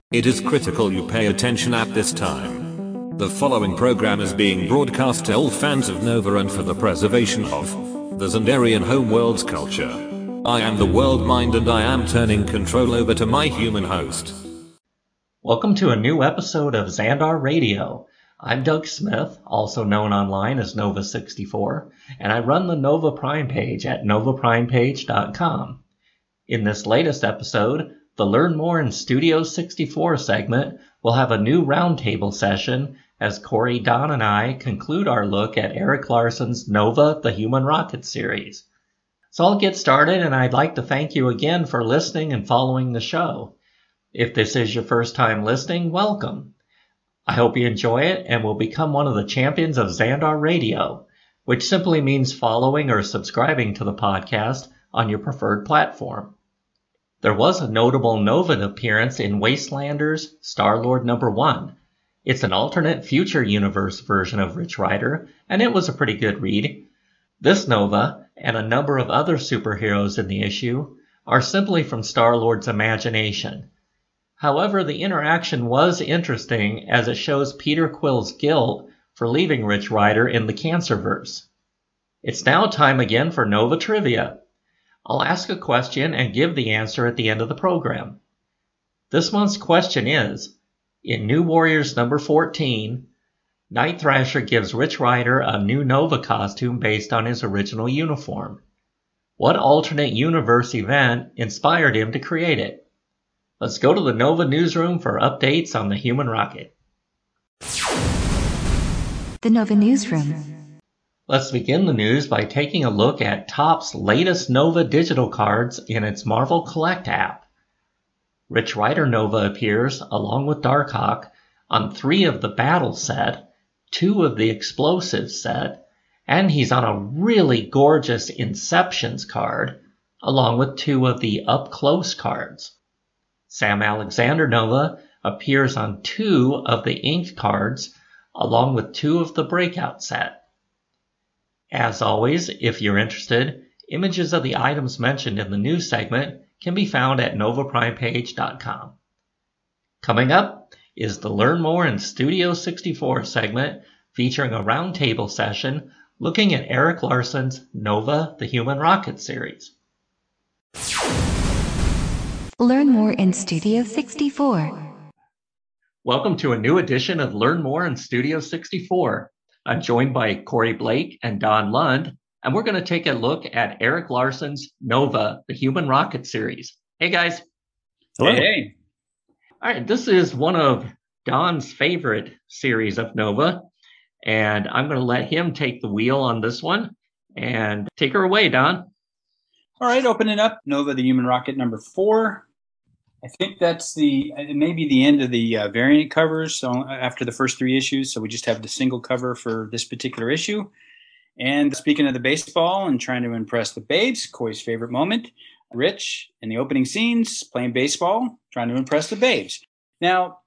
It is critical you pay attention at this time. The following program is being broadcast to all fans of Nova and for the preservation of the Xandarian homeworld's culture. I am the World Mind and I am turning control over to my human host. Welcome to a new episode of Xandar Radio. I'm Doug Smith, also known online as Nova64, and I run the Nova Prime page at novaprimepage.com. In this latest episode, the Learn More in Studio 64 segment will have a new roundtable session as Corey, Don, and I conclude our look at Erik Larson's Nova, the Human Rocket series. So I'll get started, and I'd like to thank you again for listening and following the show. If this is your first time listening, welcome. I hope you enjoy it and will become one of the champions of Xandar Radio, which simply means following or subscribing to the podcast on your preferred platform. There was a notable Nova appearance in Wastelanders Star-Lord #1. It's an alternate future universe version of Rich Rider, and it was a pretty good read. This Nova, and a number of other superheroes in the issue, are simply from Star-Lord's imagination. However, the interaction was interesting as it shows Peter Quill's guilt for leaving Rich Rider in the Cancerverse. It's now time again for Nova Trivia. I'll ask a question and give the answer at the end of the program. This month's question is, in New Warriors number 14, Night Thrasher gives Rich Rider a new Nova costume based on his original uniform. What alternate universe event inspired him to create it? Let's go to the Nova newsroom for updates on the Human Rocket. The Nova Newsroom. Let's begin the news by taking a look at Topps' latest Nova digital cards in its Marvel Collect app. Rich Rider Nova appears, along with Darkhawk, on 3 of the Battle set, 2 of the Explosives set, and he's on a really gorgeous Inceptions card, along with 2 of the Up Close cards. Sam Alexander Nova appears on 2 of the Inked cards, along with 2 of the Breakout set. As always, if you're interested, images of the items mentioned in the news segment can be found at novaprimepage.com. Coming up is the Learn More in Studio 64 segment featuring a roundtable session looking at Erik Larson's Nova, the Human Rocket series. Learn More in Studio 64. Welcome to a new edition of Learn More in Studio 64. I'm joined by Corey Blake and Don Lund, and we're going to take a look at Erik Larson's Nova, the Human Rocket series. Hey, guys. Hello. Hey. All right, this is one of Don's favorite series of Nova, and I'm going to let him take the wheel on this one. And take her away, Don. All right, opening up Nova, the Human Rocket #4. I think that's maybe the end of the variant covers. So after the first 3 issues, so we just have the single cover for this particular issue. And speaking of the baseball and trying to impress the babes, Corey's favorite moment, Rich in the opening scenes playing baseball, trying to impress the babes. Now,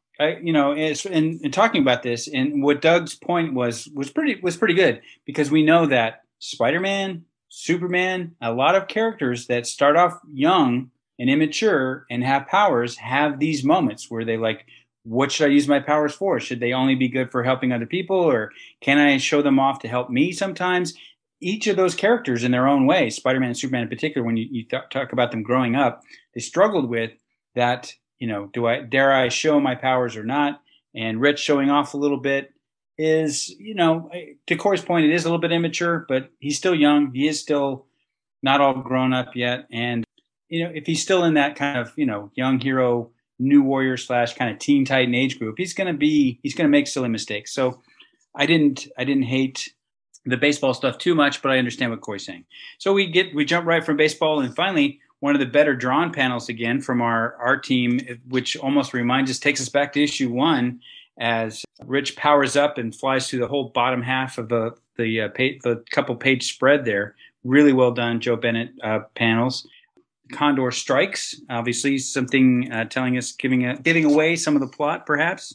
in talking about this, and what Doug's point was pretty good, because we know that Spider-Man, Superman, a lot of characters that start off young and immature and have powers have these moments where they like, what should I use my powers for? Should they only be good for helping other people, or can I show them off to help me sometimes? Each of those characters in their own way, Spider-Man and Superman in particular, when you talk about them growing up, they struggled with that, dare I show my powers or not? And Rich showing off a little bit is, to Corey's point, it is a little bit immature, but he's still young. He is still not all grown up yet. And if he's still in that kind of, young hero, new warrior / kind of Teen Titan age group, he's going to make silly mistakes. So I didn't hate the baseball stuff too much, but I understand what Corey's saying. So we jump right from baseball, and finally one of the better drawn panels again from our team, which almost takes us back to issue 1 as Rich powers up and flies through the whole bottom half of the couple page spread there. Really well done, Joe Bennett panels. Condor strikes, obviously something telling us, giving away some of the plot, perhaps,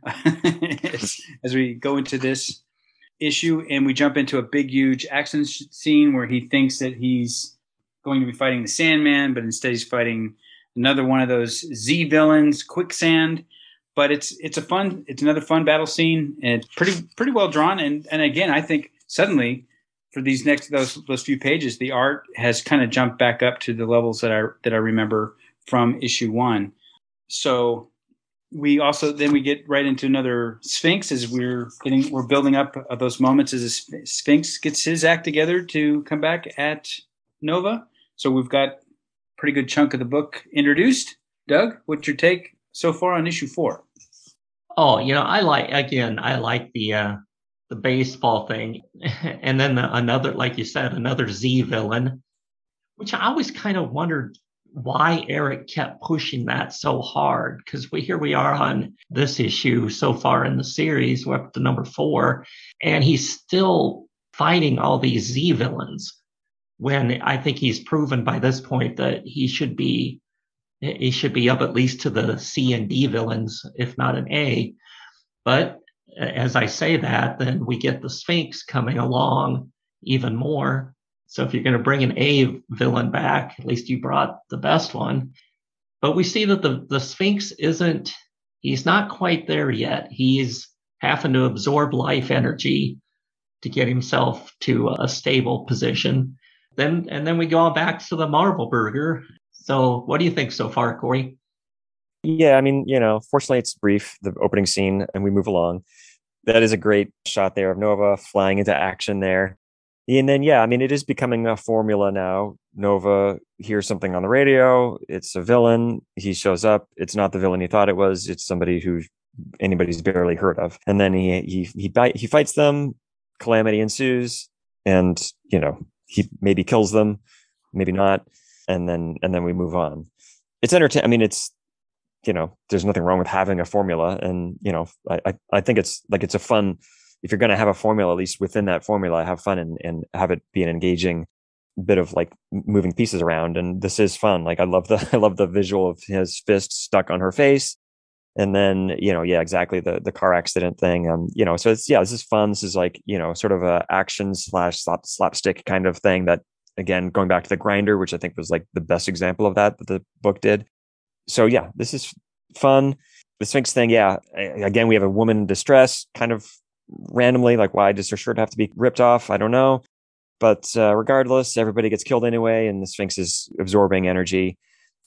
as we go into this issue. And we jump into a big, huge action scene where he thinks that he's going to be fighting the Sandman, but instead he's fighting another one of those Z villains, Quicksand. But it's another fun battle scene, and it's pretty well drawn. And again, I think suddenly for those few pages, the art has kind of jumped back up to the levels that I remember from issue 1. So we get right into another Sphinx as we're building up those moments as a Sphinx gets his act together to come back at Nova. So we've got a pretty good chunk of the book introduced. Doug, what's your take so far on issue 4? Oh, I like the baseball thing, and then another, like you said, another Z villain, which I always kind of wondered why Eric kept pushing that so hard, because here we are on this issue so far in the series, we're up to number 4, and he's still fighting all these Z villains, when I think he's proven by this point that he should be up at least to the C and D villains, if not an A. But as I say that, then we get the Sphinx coming along even more. So if you're going to bring an A villain back, at least you brought the best one. But we see that the Sphinx he's not quite there yet. He's having to absorb life energy to get himself to a stable position. Then we go on back to the Marvel Burger. So what do you think so far, Corey? Yeah, I mean, fortunately it's brief, the opening scene, and we move along. That is a great shot there of Nova flying into action there. And then, yeah, I mean, it is becoming a formula now. Nova hears something on the radio. It's a villain. He shows up. It's not the villain he thought it was. It's somebody who anybody's barely heard of. And then he fights them. Calamity ensues, and he maybe kills them, maybe not. And then we move on. It's entertaining. I mean, it's there's nothing wrong with having a formula, and I think it's a fun. If you're going to have a formula, at least within that formula, have fun and have it be an engaging bit of like moving pieces around. And this is fun. Like I love the visual of his fist stuck on her face, and then exactly the car accident thing. So it's this is fun. This is like sort of a action / slapstick kind of thing that, again, going back to the Grinder, which I think was like the best example of that the book did. So yeah, this is fun. The Sphinx thing, yeah. Again, we have a woman in distress, kind of randomly. Like, why does her shirt have to be ripped off? I don't know. But regardless, everybody gets killed anyway, and the Sphinx is absorbing energy.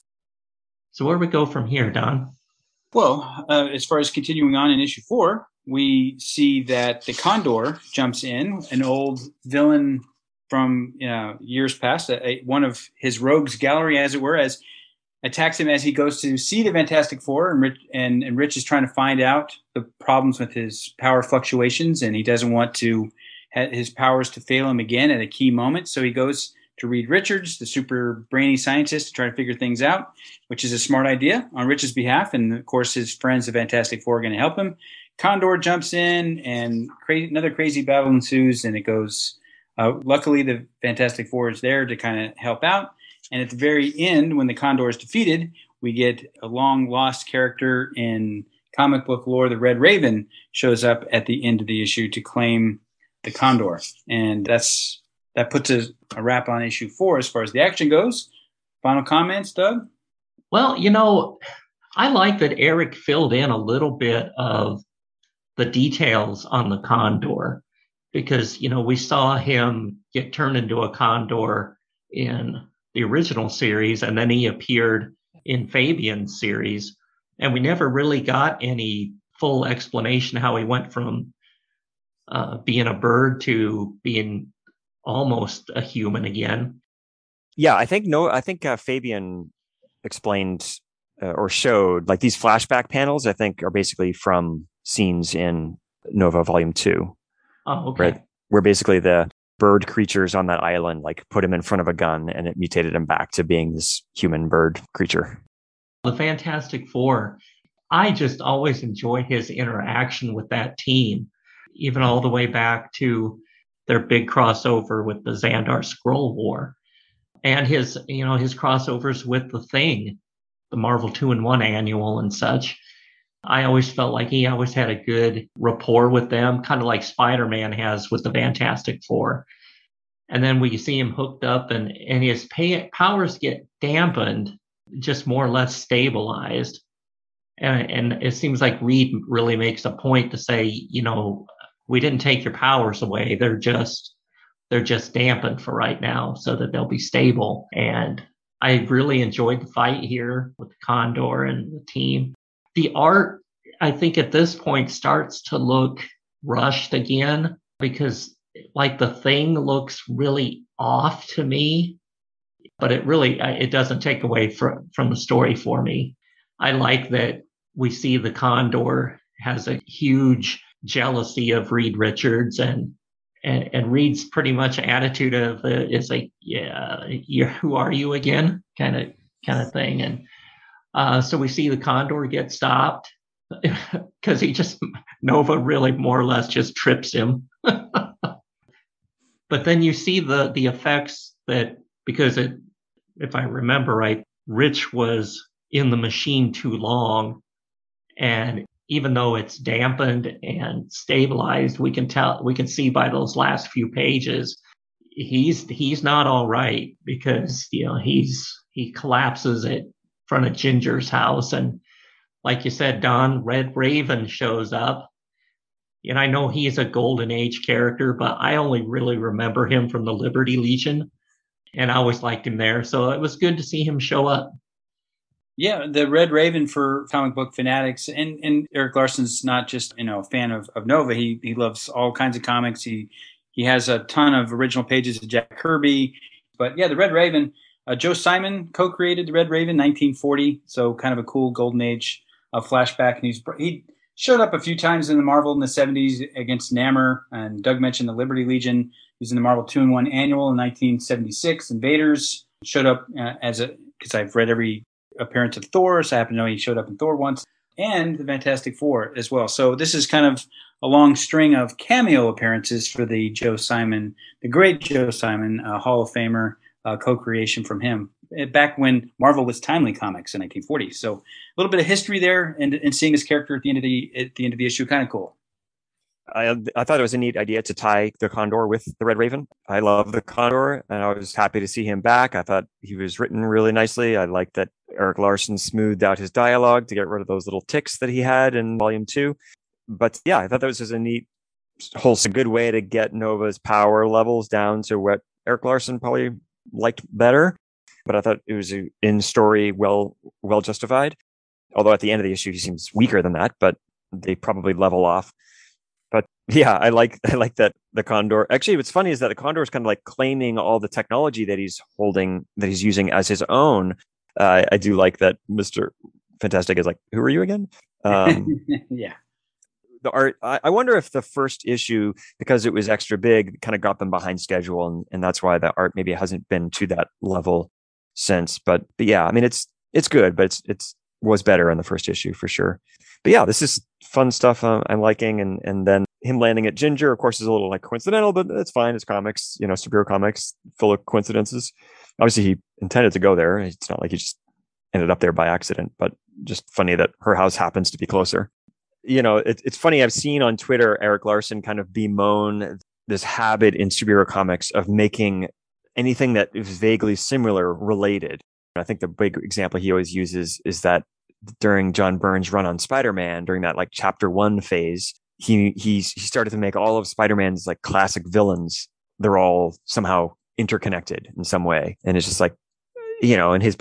So where do we go from here, Don? Well, as far as continuing on in issue 4, we see that the Condor jumps in, an old villain from years past, one of his rogues gallery, as it were, as attacks him as he goes to see the Fantastic Four, and Rich is trying to find out the problems with his power fluctuations, and he doesn't want to have his powers to fail him again at a key moment. So he goes to Reed Richards, the super brainy scientist, to try to figure things out, which is a smart idea on Rich's behalf. And of course, his friends, the Fantastic Four, are going to help him. Condor jumps in, and another crazy battle ensues, and it goes. Luckily, the Fantastic Four is there to kind of help out. And at the very end, when the Condor is defeated, we get a long-lost character in comic book lore. The Red Raven shows up at the end of the issue to claim the Condor. And that puts a wrap on issue 4 as far as the action goes. Final comments, Doug? Well, I like that Eric filled in a little bit of the details on the Condor, because, we saw him get turned into a Condor in the original series, and then he appeared in Fabian's series, and we never really got any full explanation how he went from being a bird to being almost a human again. Yeah, I think Fabian explained or showed, like, these flashback panels, I think, are basically from scenes in Nova Volume 2. Oh, okay. Right? Where basically the bird creatures on that island put him in front of a gun, and it mutated him back to being this human bird creature. The Fantastic Four, I just always enjoy his interaction with that team, even all the way back to their big crossover with the Xandar Scroll War, and his crossovers with the Thing, the Marvel 2-in-1 annual and such. I always felt like he always had a good rapport with them, kind of like Spider-Man has with the Fantastic Four. And then we see him hooked up, and his powers get dampened just more or less stabilized. And it seems like Reed really makes a point to say, we didn't take your powers away. They're just dampened for right now so that they'll be stable. And I really enjoyed the fight here with the Condor and the team. The art, I think at this point starts to look rushed again because like the Thing looks really off to me, but it doesn't take away from the story for me. I like that we see the Condor has a huge jealousy of Reed Richards, and Reed's pretty much attitude of is like, yeah, who are you again, kind of thing. And so we see the Condor get stopped because Nova really more or less just trips him. But then you see the effects that, because if I remember right, Rich was in the machine too long, and even though it's dampened and stabilized, we can see by those last few pages, he's not all right, because he collapses in front of Ginger's house, and like you said, Don, Red Raven shows up. And I know he's a Golden Age character, but I only really remember him from the Liberty Legion, and I always liked him there. So it was good to see him show up. Yeah, the Red Raven for comic book fanatics, and Eric Larson's not just a fan of Nova. He loves all kinds of comics. He has a ton of original pages of Jack Kirby. But yeah, the Red Raven, Joe Simon co-created the Red Raven, 1940. So kind of a cool Golden Age flashback. And he showed up a few times in the Marvel in the 70s against Namor, and Doug mentioned the Liberty Legion. He was in the Marvel 2-in-1 Annual in 1976. Invaders showed up because I've read every appearance of Thor, so I happen to know he showed up in Thor once, and the Fantastic Four as well. So this is kind of a long string of cameo appearances for the great Joe Simon, Hall of Famer, co-creation from him back when Marvel was Timely Comics in 1940. So a little bit of history there, and seeing his character at the end of the issue, kind of cool. I thought it was a neat idea to tie the Condor with the Red Raven. I love the Condor, and I was happy to see him back. I thought he was written really nicely. I liked that Eric Larson smoothed out his dialogue to get rid of those little ticks that he had in Volume 2. But yeah, I thought that was just a neat, wholesome, good way to get Nova's power levels down to what Eric Larson probably liked better. But I thought it was in story well justified. Although at the end of the issue, he seems weaker than that, but they probably level off. But yeah, I like that the Condor. Actually, what's funny is that the Condor is kind of like claiming all the technology that he's using as his own. I do like that Mr. Fantastic is like, who are you again? Yeah. The art, I wonder if the first issue, because it was extra big, kind of got them behind schedule, and that's why the art maybe hasn't been to that level since. But yeah, I mean, it's good, but it's was better in the first issue for sure. But yeah, this is fun stuff I'm liking, and then him landing at Ginger, of course, is a little like coincidental, but it's fine. It's comics, superhero comics, full of coincidences. Obviously, he intended to go there. It's not like he just ended up there by accident, but just funny that her house happens to be closer. It's funny. I've seen on Twitter Eric Larson kind of bemoan this habit in superhero comics of making anything that is vaguely similar related. I think the big example he always uses is that during John Byrne's run on Spider-Man, during that like chapter 1 phase, he started to make all of Spider-Man's like classic villains. They're all somehow interconnected in some way. And it's just like, and his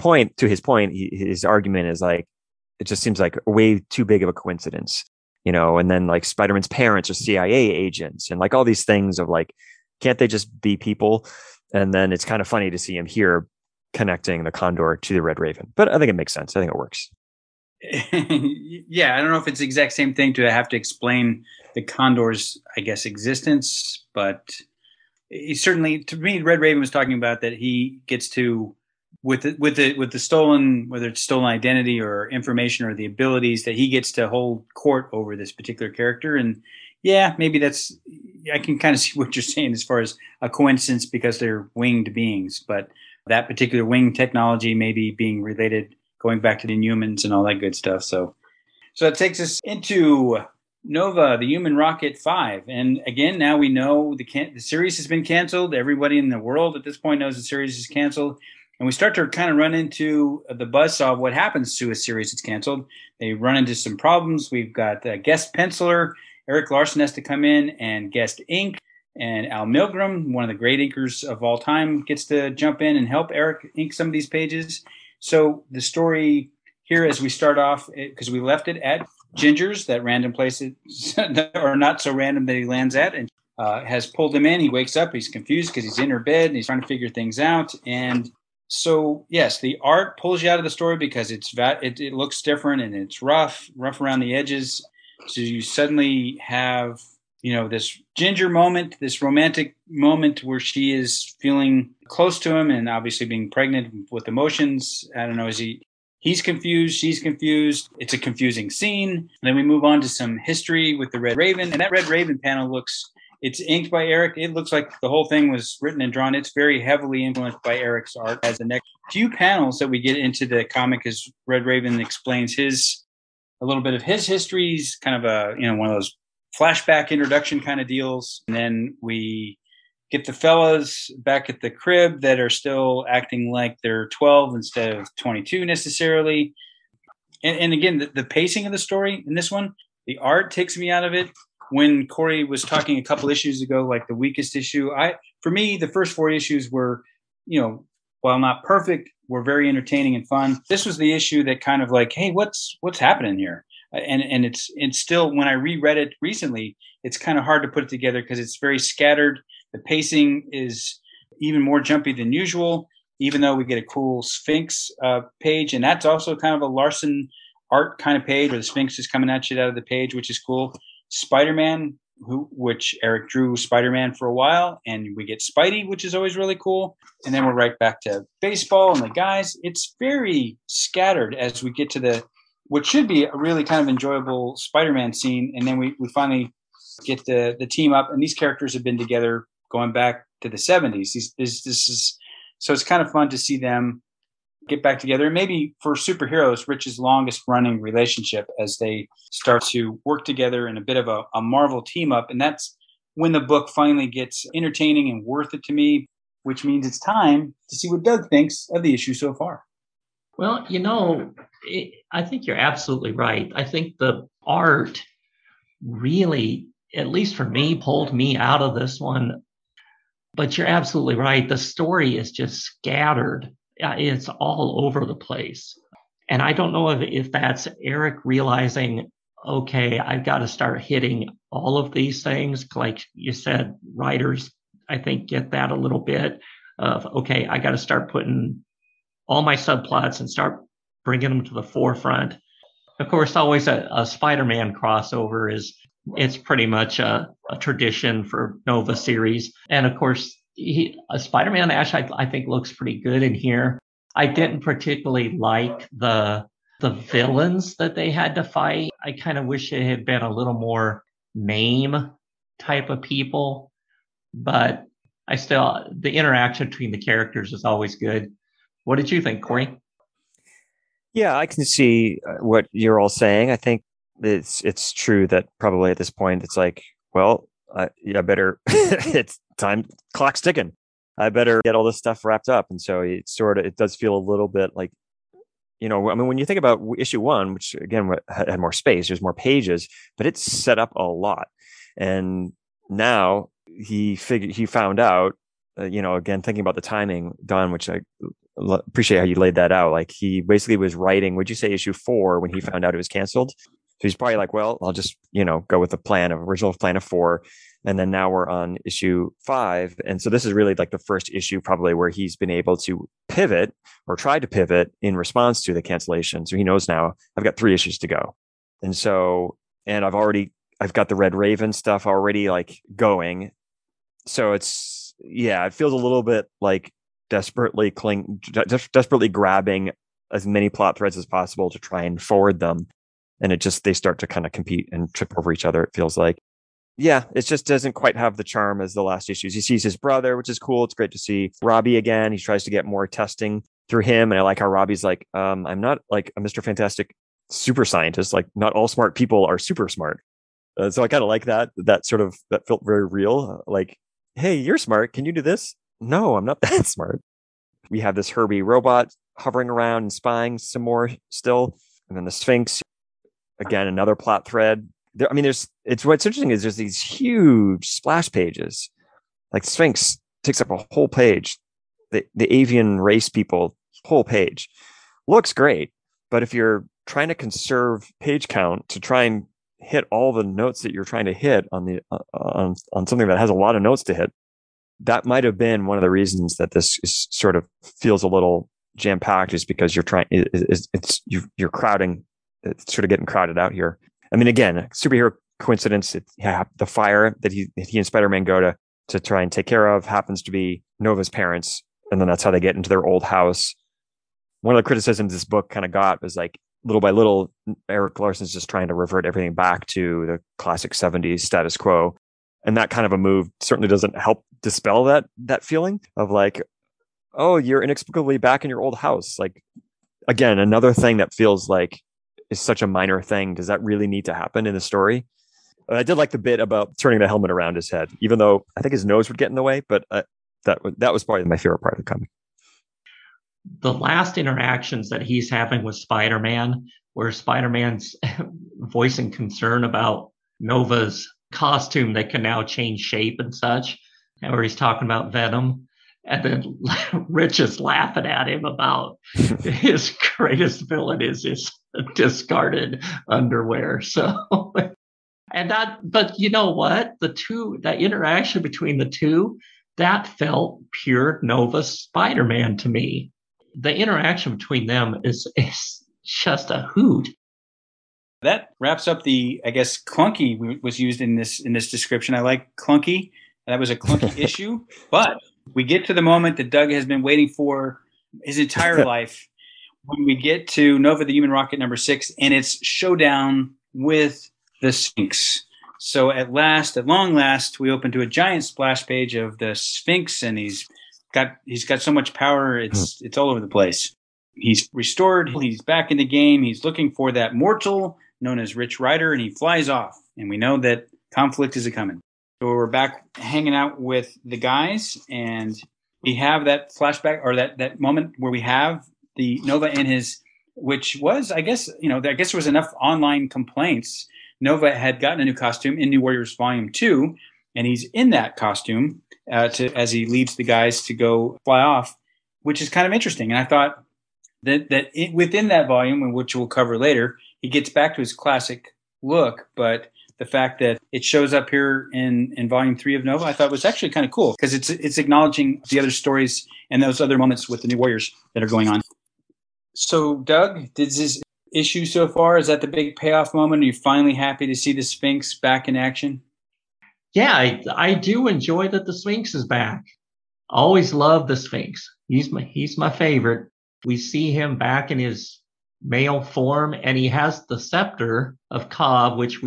argument is like, it just seems like way too big of a coincidence, and then like Spider-Man's parents are CIA agents and like all these things of like, can't they just be people? And then it's kind of funny to see him here connecting the Condor to the Red Raven. But I think it makes sense. I think it works. Yeah, I don't know if it's the exact same thing to have to explain the Condor's, I guess, existence, but he certainly, to me, Red Raven was talking about that he gets to, with the stolen, whether it's stolen identity or information or the abilities, that he gets to hold court over this particular character. And yeah, maybe I can kind of see what you're saying as far as a coincidence because they're winged beings, but that particular wing technology maybe being related, going back to the Inhumans and all that good stuff. So it takes us into Nova, the Human Rocket 5. And again, now we know the series has been canceled. Everybody in the world at this point knows the series is canceled. And we start to kind of run into the buzzsaw of what happens to a series that's canceled. They run into some problems. We've got a guest penciler. Erik Larsen has to come in and guest ink. And Al Milgrom, one of the great inkers of all time, gets to jump in and help Erik ink some of these pages. So the story here, as we start off, because we left it at Ginger's, that random place, or not so random that he lands at, and has pulled him in. He wakes up. He's confused because he's in her bed and he's trying to figure things out. And so, yes, the art pulls you out of the story because it looks different and it's rough around the edges. So you suddenly have, this Ginger moment, this romantic moment where she is feeling close to him and obviously being pregnant with emotions. I don't know, he's confused, she's confused. It's a confusing scene. And then we move on to some history with the Red Raven. And that Red Raven panel it's inked by Erik. It looks like the whole thing was written and drawn. It's very heavily influenced by Erik's art. As the next few panels that we get into the comic, as Red Raven explains a little bit of his histories, kind of one of those flashback introduction kind of deals. And then we get the fellas back at the crib that are still acting like they're 12 instead of 22 necessarily. And again, the pacing of the story in this one, the art takes me out of it. When Corey was talking a couple issues ago, like the weakest issue, for me, the first 4 issues were, while not perfect, were very entertaining and fun. This was the issue that kind of like, hey, what's happening here? And it's still, when I reread it recently, it's kind of hard to put it together because it's very scattered. The pacing is even more jumpy than usual, even though we get a cool Sphinx page. And that's also kind of a Larsen art kind of page where the Sphinx is coming at you out of the page, which is cool. Spider-Man, which Erik drew Spider-Man for a while, and we get Spidey, which is always really cool. And then we're right back to baseball and the guys. It's very scattered as we get to what should be a really kind of enjoyable Spider-Man scene. And then we finally get the team up, and these characters have been together going back to the 70s. So it's kind of fun to see them get back together. And maybe for superheroes, Rich's longest running relationship as they start to work together in a bit of a Marvel team up. And that's when the book finally gets entertaining and worth it to me, which means it's time to see what Doug thinks of the issue so far. Well, I think you're absolutely right. I think the art really, at least for me, pulled me out of this one. But you're absolutely right. The story is just scattered. It's all over the place. And I don't know if that's Erik realizing, okay, I've got to start hitting all of these things. Like you said, writers, I think, get that a little bit of, okay, I got to start putting all my subplots and start bringing them to the forefront. Of course, always a Spider-Man crossover it's pretty much a tradition for Nova series. And of course, Spider-Man Ash, I think, looks pretty good in here. I didn't particularly like the villains that they had to fight. I kind of wish it had been a little more MAME type of people, but the interaction between the characters is always good. What did you think, Corey? Yeah, I can see what you're all saying. I think it's true that probably at this point it's like, well, I better, it's time, clock's ticking. I better get all this stuff wrapped up. And so it does feel a little bit like, when you think about issue 1, which again had more space, there's more pages, but it's set up a lot. And now he found out, again, thinking about the timing, Don, which I appreciate how you laid that out. Like he basically was writing, would you say issue 4 when he found out it was canceled? So he's probably like, well, I'll just, go with the original plan of 4. And then now we're on issue 5. And so this is really like the first issue probably where he's been able to pivot or try to pivot in response to the cancellation. So he knows now I've got 3 issues to go. And so, and I've got the Red Raven stuff already like going. So it feels a little bit like desperately grabbing as many plot threads as possible to try and forward them. And they start to kind of compete and trip over each other, it feels like. Yeah, it just doesn't quite have the charm as the last issues. He sees his brother, which is cool. It's great to see Robbie again. He tries to get more testing through him. And I like how Robbie's like, I'm not like a Mr. Fantastic super scientist. Like not all smart people are super smart. So I kind of like that felt very real. Like, hey, you're smart. Can you do this? No, I'm not that smart. We have this Herbie robot hovering around and spying some more still. And then the Sphinx, again, another plot thread. There, I mean, what's interesting is there's these huge splash pages. Like Sphinx takes up a whole page. The avian race people, whole page. Looks great. But if you're trying to conserve page count to try and hit all the notes that you're trying to hit on something that has a lot of notes to hit, that might have been one of the reasons that this is sort of feels a little jam packed, is because you're crowding, it's sort of getting crowded out here. I mean, again, superhero coincidence. The fire that he and Spider-Man go to try and take care of happens to be Nova's parents, and then that's how they get into their old house. One of the criticisms this book kind of got was like, little by little, Erik Larson's just trying to revert everything back to the classic 70s status quo. And that kind of a move certainly doesn't help dispel that feeling of like, oh, you're inexplicably back in your old house. Like, again, another thing that feels like is such a minor thing. Does that really need to happen in the story? I did like the bit about turning the helmet around his head, even though I think his nose would get in the way. But that was probably my favorite part of the comic. The last interactions that he's having with Spider-Man, where Spider-Man's voicing concern about Nova's costume that can now change shape and such, and where he's talking about Venom, and then Rich is laughing at him about his greatest villain is his discarded underwear. So, but you know what? That interaction between the two, that felt pure Nova Spider-Man to me. The interaction between them is just a hoot. That wraps up the, I guess, clunky was used in this description. I like clunky. That was a clunky issue. But we get to the moment that Doug has been waiting for his entire life, when we get to Nova the Human Rocket number 6, and it's showdown with the Sphinx. So at long last, we open to a giant splash page of the Sphinx, and he's got so much power, it's all over the place. He's restored, he's back in the game, he's looking for that mortal known as Rich Rider, and he flies off. And we know that conflict is a-coming. So we're back hanging out with the guys, and we have that flashback, or that moment where we have the Nova in his, which was, I guess there was enough online complaints. Nova had gotten a new costume in New Warriors Volume 2, and he's in that costume as he leads the guys to go fly off, which is kind of interesting. And I thought that within that volume, which we'll cover later, he gets back to his classic look, but the fact that it shows up here in Volume 3 of Nova, I thought was actually kind of cool, because it's acknowledging the other stories and those other moments with the New Warriors that are going on. So, Doug, did this issue so far, is that the big payoff moment? Are you finally happy to see the Sphinx back in action? Yeah, I do enjoy that the Sphinx is back. Always loved the Sphinx. He's my favorite. We see him back in his male form, and he has the scepter of Cobb, which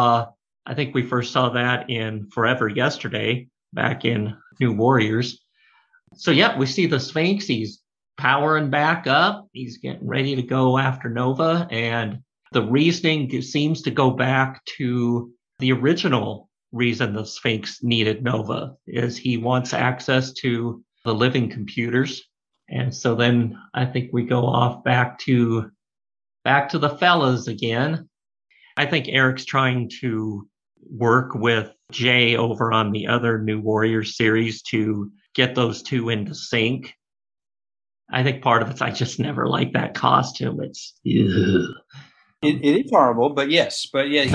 I think we first saw that in Forever Yesterday, back in New Warriors. So yeah, we see the Sphinx. He's powering back up. He's getting ready to go after Nova, and the reasoning seems to go back to the original reason the Sphinx needed Nova, is he wants access to the living computers. And so then I think we go off back to the fellas again. I think Erik's trying to work with Jay over on the other New Warriors series to get those two into sync. I think part of it's I just never liked that costume. It's it is horrible, but yes, but yeah,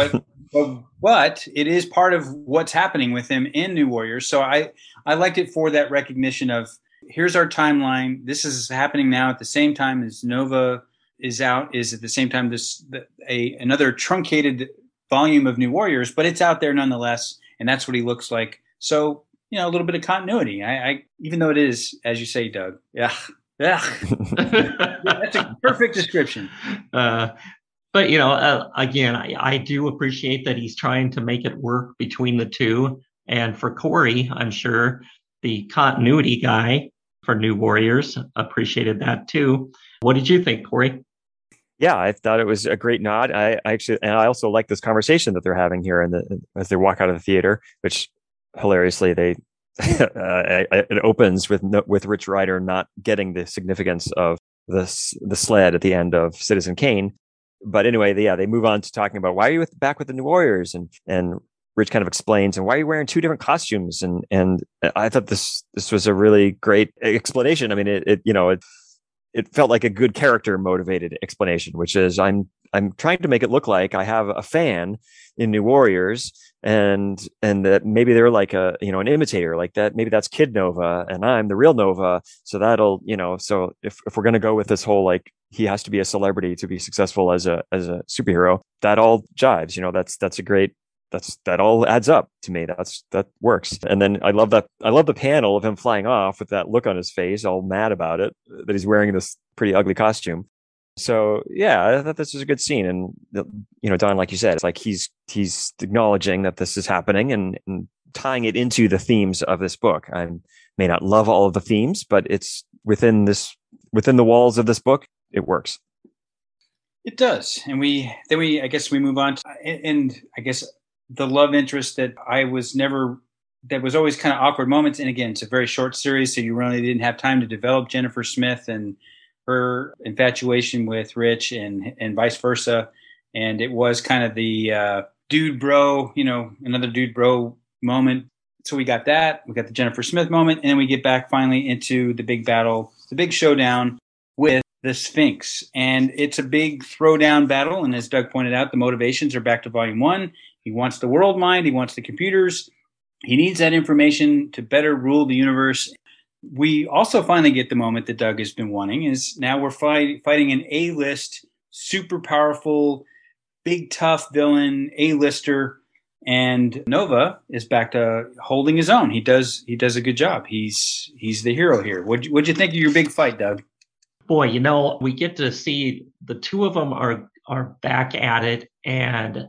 but it is part of what's happening with him in New Warriors. So I liked it for that recognition of, here's our timeline. This is happening now at the same time as Nova is out. Is at the same time another truncated volume of New Warriors, but it's out there nonetheless, and that's what he looks like. So a little bit of continuity. I even though it is, as you say, Doug. Yeah. That's a perfect description. But, again, I do appreciate that he's trying to make it work between the two. And for Corey, I'm sure the continuity guy for New Warriors appreciated that too. What did you think, Corey? Yeah, I thought it was a great nod. I also like this conversation that they're having here as they walk out of the theater, which hilariously they it opens with Rich Rider not getting the significance of the sled at the end of Citizen Kane. But anyway, they move on to talking about why are you back with the New Warriors, and Rich kind of explains, and why are you wearing two different costumes? And I thought this was a really great explanation. I mean, it felt like a good character motivated explanation, which is I'm trying to make it look like I have a fan in New Warriors, and that maybe they're like an imitator, like that. Maybe that's Kid Nova and I'm the real Nova. So that'll, so if we're going to go with this whole, like, he has to be a celebrity to be successful as a superhero, that all jives, that's a great, that all adds up to me. That works. And then I love the panel of him flying off with that look on his face, all mad about it, that he's wearing this pretty ugly costume. So yeah, I thought this was a good scene. And Don, like you said, it's like he's acknowledging that this is happening and tying it into the themes of this book. I may not love all of the themes, but it's within the walls of this book, it works. It does. And I guess we move on to, and I guess the love interest that was always kind of awkward moments. And again, it's a very short series, so you really didn't have time to develop Jennifer Smith and her infatuation with Rich and vice versa. And it was kind of the dude bro, another dude bro moment. So we got that. We got the Jennifer Smith moment. And then we get back finally into the big battle, the big showdown with the Sphinx. And it's a big throwdown battle. And as Doug pointed out, the motivations are back to volume 1. He wants the world mind. He wants the computers. He needs that information to better rule the universe. We also finally get the moment that Doug has been wanting, is now we're fighting an A-list, super powerful, big tough villain, A-lister, and Nova is back to holding his own. He does a good job. He's the hero here. What'd you think of your big fight, Doug? Boy, we get to see the two of them are back at it, and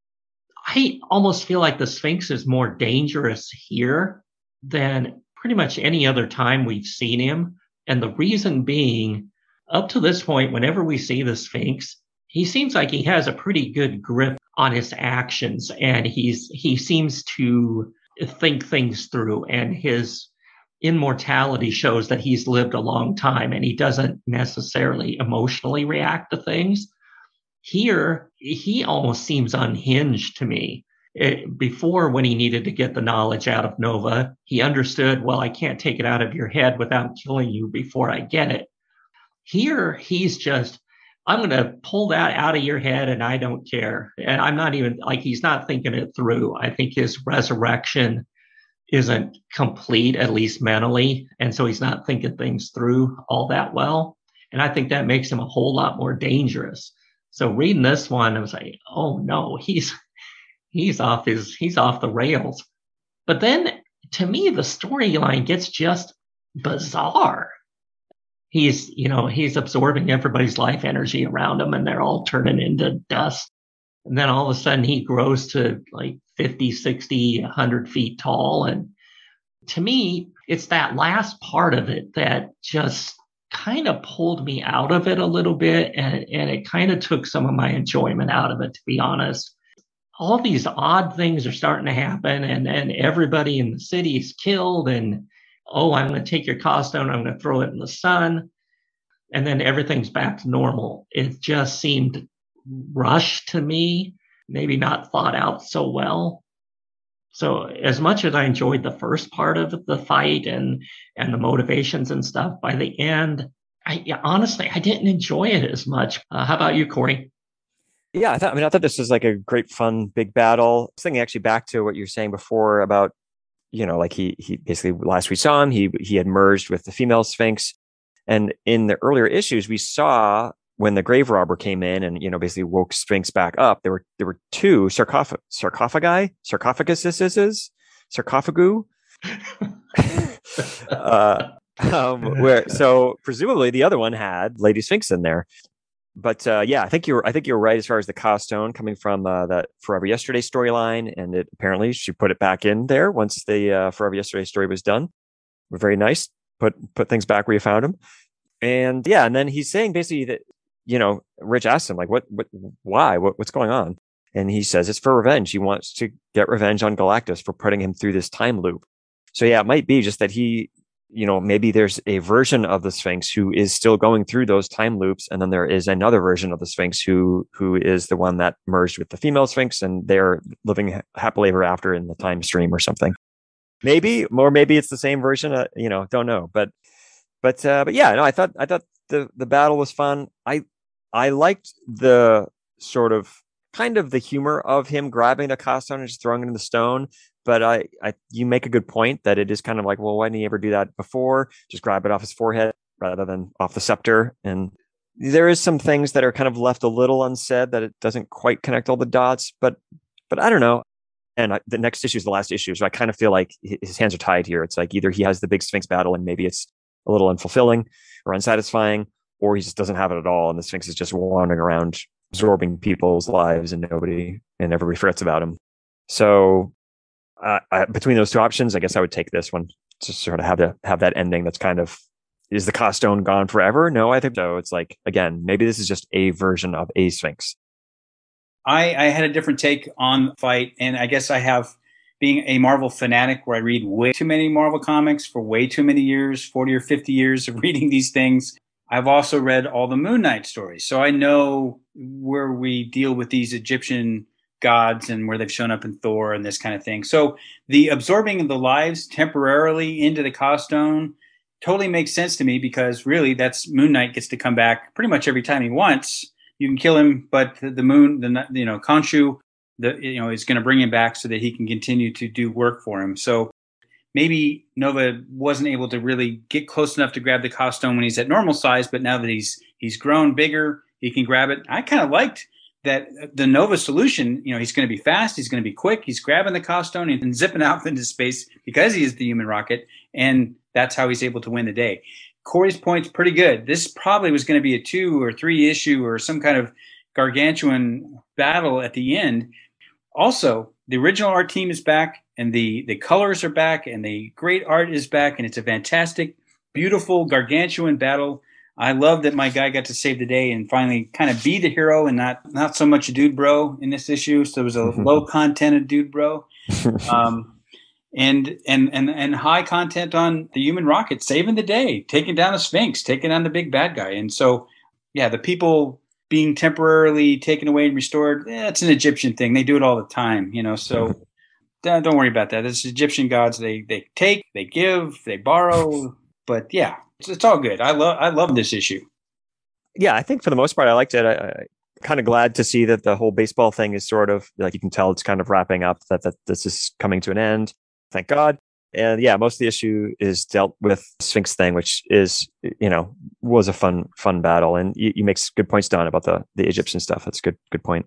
I almost feel like the Sphinx is more dangerous here than pretty much any other time we've seen him. And the reason being, up to this point, whenever we see the Sphinx, he seems like he has a pretty good grip on his actions, and he seems to think things through, and his immortality shows that he's lived a long time, and he doesn't necessarily emotionally react to things. Here, he almost seems unhinged to me. Before, when he needed to get the knowledge out of Nova, he understood, well, I can't take it out of your head without killing you before I get it. Here, he's just, I'm going to pull that out of your head and I don't care. And I'm not even, like, he's not thinking it through. I think his resurrection isn't complete, at least mentally. And so he's not thinking things through all that well. And I think that makes him a whole lot more dangerous. So reading this one, I was like, oh no, he's off the rails. But then to me, the storyline gets just bizarre. He's absorbing everybody's life energy around him, and they're all turning into dust. And then all of a sudden he grows to like 50, 60, 100 feet tall. And to me, it's that last part of it that just kind of pulled me out of it a little bit, and it kind of took some of my enjoyment out of it, to be honest. All these odd things are starting to happen, and everybody in the city is killed, and I'm going to take your costume, I'm going to throw it in the sun, and then everything's back to normal. It just seemed rushed to me, maybe not thought out so well. So as much as I enjoyed the first part of the fight and the motivations and stuff, by the end, honestly, I didn't enjoy it as much. How about you, Corey? Yeah, I thought this was like a great, fun, big battle. I was thinking actually back to what you were saying before about, like he basically, last we saw him, he had merged with the female Sphinx. And in the earlier issues, we saw when the grave robber came in and, basically woke Sphinx back up, there were two sarcophagu. So presumably the other one had Lady Sphinx in there. But I think you're right as far as the Costone coming from that Forever Yesterday storyline, and apparently she put it back in there once the Forever Yesterday story was done. Very nice. Put things back where you found them. And and then he's saying basically that, Rich asked him, like, why, what's going on? And he says it's for revenge. He wants to get revenge on Galactus for putting him through this time loop. So yeah, it might be just that he, maybe there's a version of the Sphinx who is still going through those time loops, and then there is another version of the Sphinx who is the one that merged with the female Sphinx, and they're living happily ever after in the time stream or something. Maybe, or maybe it's the same version. Don't know. But yeah, no, I thought the battle was fun. I liked the sort of kind of the humor of him grabbing the Costone and just throwing it in the stone. But you make a good point that it is kind of like, well, why didn't he ever do that before? Just grab it off his forehead rather than off the scepter. And there is some things that are kind of left a little unsaid, that it doesn't quite connect all the dots. But I don't know. And the next issue is the last issue, so I kind of feel like his hands are tied here. It's like either he has the big Sphinx battle and maybe it's a little unfulfilling or unsatisfying, or he just doesn't have it at all, and the Sphinx is just wandering around absorbing people's lives and everybody forgets about him. So between those two options, I guess I would take this one to sort of have that ending that's kind of, is the Costone gone forever? No, I think so. It's like, again, maybe this is just a version of a Sphinx. I had a different take on the fight, and I guess I have, being a Marvel fanatic where I read way too many Marvel comics for way too many years, 40 or 50 years of reading these things. I've also read all the Moon Knight stories, so I know where we deal with these Egyptian gods and where they've shown up in Thor and this kind of thing. So the absorbing of the lives temporarily into the Costone totally makes sense to me, because really that's Moon Knight gets to come back pretty much every time he wants. You can kill him, but Khonshu, is going to bring him back so that he can continue to do work for him. So maybe Nova wasn't able to really get close enough to grab the Costone when he's at normal size, but now that he's grown bigger, he can grab it. I kind of liked that the Nova solution. He's going to be fast, he's going to be quick, he's grabbing the Costone and zipping out into space because he is the human rocket, and that's how he's able to win the day. Corey's point's pretty good. This probably was going to be a 2 or 3 issue or some kind of gargantuan battle at the end. Also, the original art team is back, and the colors are back, and the great art is back, and it's a fantastic, beautiful, gargantuan battle. I love that my guy got to save the day and finally kind of be the hero and not so much a dude bro in this issue. So it was a low content of dude bro. And high content on the human rocket saving the day, taking down a Sphinx, taking on the big bad guy. And so, yeah, the people being temporarily taken away and restored, it's an Egyptian thing. They do it all the time, so don't worry about that. It's Egyptian gods. They take, they give, they borrow. But yeah, it's all good. I love this issue. Yeah, I think for the most part, I liked it. I kind of glad to see that the whole baseball thing is sort of, like, you can tell it's kind of wrapping up, that this is coming to an end. Thank God. And yeah, most of the issue is dealt with Sphinx thing, which is, was a fun battle. And you make good points, Don, about the Egyptian stuff. That's good point.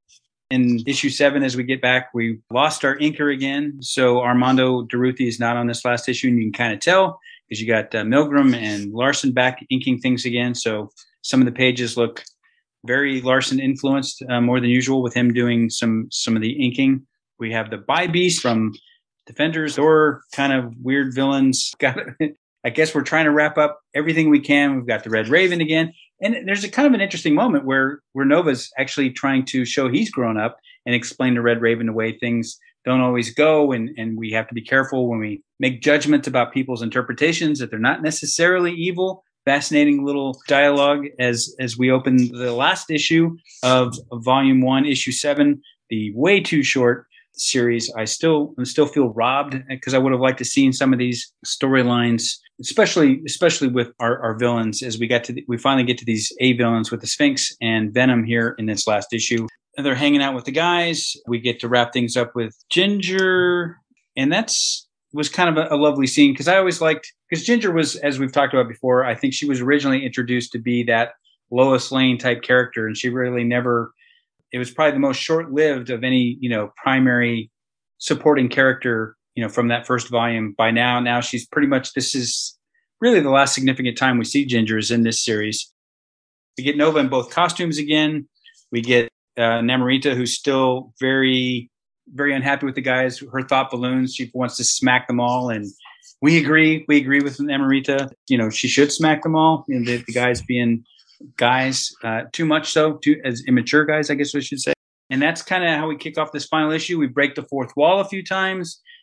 In issue 7, as we get back, we lost our inker again. So Armando Durruti is not on this last issue, and you can kind of tell because you got Milgram and Larson back inking things again. So some of the pages look very Larson influenced, more than usual, with him doing some of the inking. We have the Bi-Beast from Defenders, or kind of weird villains. I guess we're trying to wrap up everything we can. We've got the Red Raven again. And there's a kind of an interesting moment where Nova's actually trying to show he's grown up and explain to Red Raven the way things don't always go. And we have to be careful when we make judgments about people's interpretations, that they're not necessarily evil. Fascinating little dialogue as we open the last issue of Volume 1, Issue 7, the way too short series. I still feel robbed, because I would have liked to seen some of these storylines, especially with our villains, as we finally get to these A villains with the Sphinx and Venom here in this last issue. And they're hanging out with the guys. We get to wrap things up with Ginger, and was kind of a lovely scene, because I always liked, because Ginger was, as we've talked about before, I think she was originally introduced to be that Lois Lane type character, and she really never. It was probably the most short-lived of any, primary supporting character, from that first volume. By now she's pretty much, this is really the last significant time we see Ginger is in this series. We get Nova in both costumes again. We get Namorita, who's still very, very unhappy with the guys. Her thought balloons. She wants to smack them all, and we agree. We agree with Namorita. She should smack them all. The guys being guys, too much so, as immature guys, I guess we should say. And that's kind of how we kick off this final issue. We break the fourth wall a few times.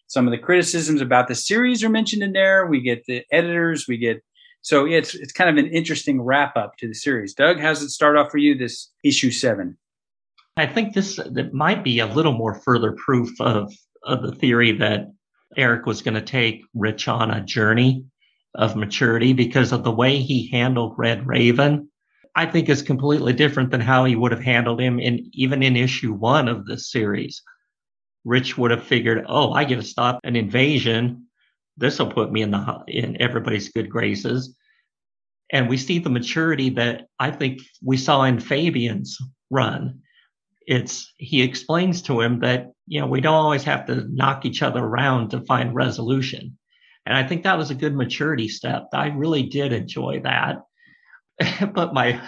some of the criticisms about the series are mentioned in there. We get the editors. So it's kind of an interesting wrap up to the series. Doug, how's it start off for you? This issue 7. I think that might be a little more further proof of the theory that Eric was going to take Rich on a journey of maturity, because of the way he handled Red Raven. I think is completely different than how he would have handled him even in issue 1 of this series. Rich would have figured, oh, I get to stop an invasion. This will put me in everybody's good graces. And we see the maturity that I think we saw in Fabian's run. He explains to him that, we don't always have to knock each other around to find resolution. And I think that was a good maturity step. I really did enjoy that. But my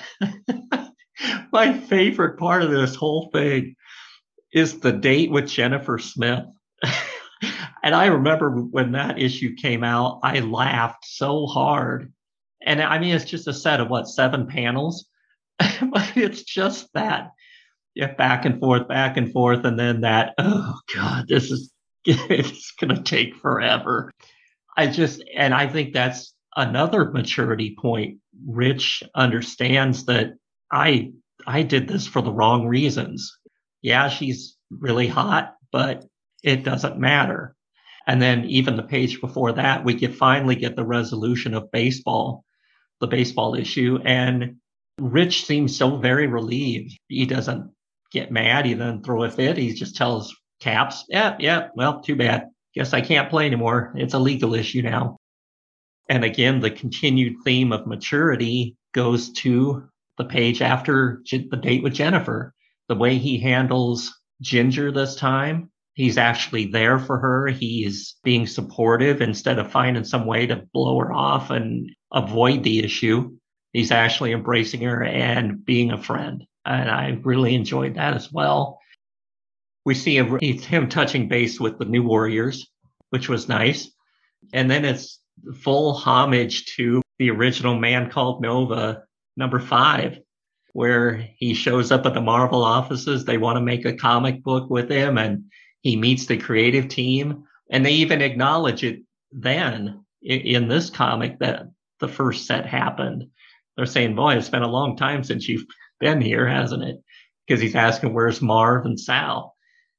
favorite part of this whole thing is the date with Jennifer Smith. And I remember when that issue came out, I laughed so hard. And I mean, it's just a set of 7 panels, but it's just that back and forth. And then that, oh God, it's going to take forever. I think that's another maturity point. Rich understands that I did this for the wrong reasons. Yeah, she's really hot, but it doesn't matter. And then even the page before that, we finally get the resolution of baseball, the baseball issue. And Rich seems so very relieved. He doesn't get mad. He doesn't throw a fit. He just tells Caps, yeah, well, too bad. Guess I can't play anymore. It's a legal issue now. And again, the continued theme of maturity goes to the page after the date with Jennifer. The way he handles Ginger this time, he's actually there for her. He's being supportive instead of finding some way to blow her off and avoid the issue. He's actually embracing her and being a friend. And I really enjoyed that as well. We see him touching base with the New Warriors, which was nice. And then it's full homage to the original Man Called Nova, number 5, where he shows up at the Marvel offices. They want to make a comic book with him, and he meets the creative team. And they even acknowledge it then in this comic that the first set happened. They're saying, boy, it's been a long time since you've been here, hasn't it? Because he's asking, where's Marv and Sal?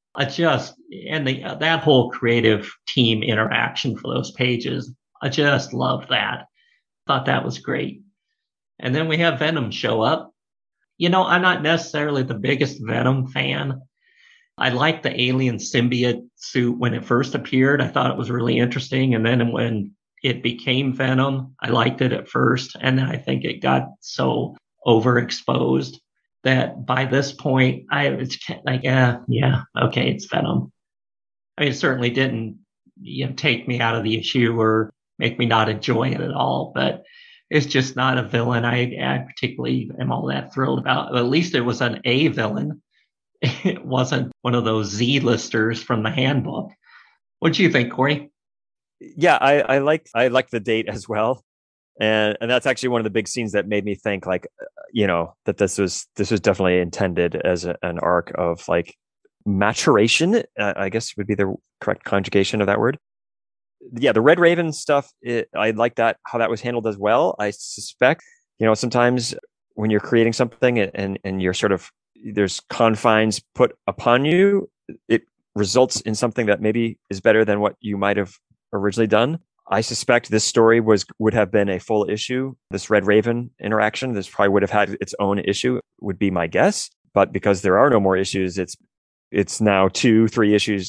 That whole creative team interaction for those pages, I just love that. Thought that was great. And then we have Venom show up. I'm not necessarily the biggest Venom fan. I liked the alien symbiote suit when it first appeared. I thought it was really interesting. And then when it became Venom, I liked it at first. And then I think it got so overexposed that by this point, it's like, yeah, okay, it's Venom. I mean, it certainly didn't take me out of the issue or make me not enjoy it at all, but it's just not a villain I particularly am all that thrilled about. At least it was an A villain. It wasn't one of those Z-listers from the handbook. What do you think, Corey? Yeah, I like the date as well. And that's actually one of the big scenes that made me think that this was definitely intended as an arc of maturation, I guess would be the correct conjugation of that word. Yeah, the Red Raven stuff, I like that, how that was handled as well. I suspect, sometimes when you're creating something and you're sort of, there's confines put upon you, it results in something that maybe is better than what you might have originally done. I suspect this story would have been a full issue. This Red Raven interaction, this probably would have had its own issue, would be my guess. But because there are no more issues, it's now 2-3 issues,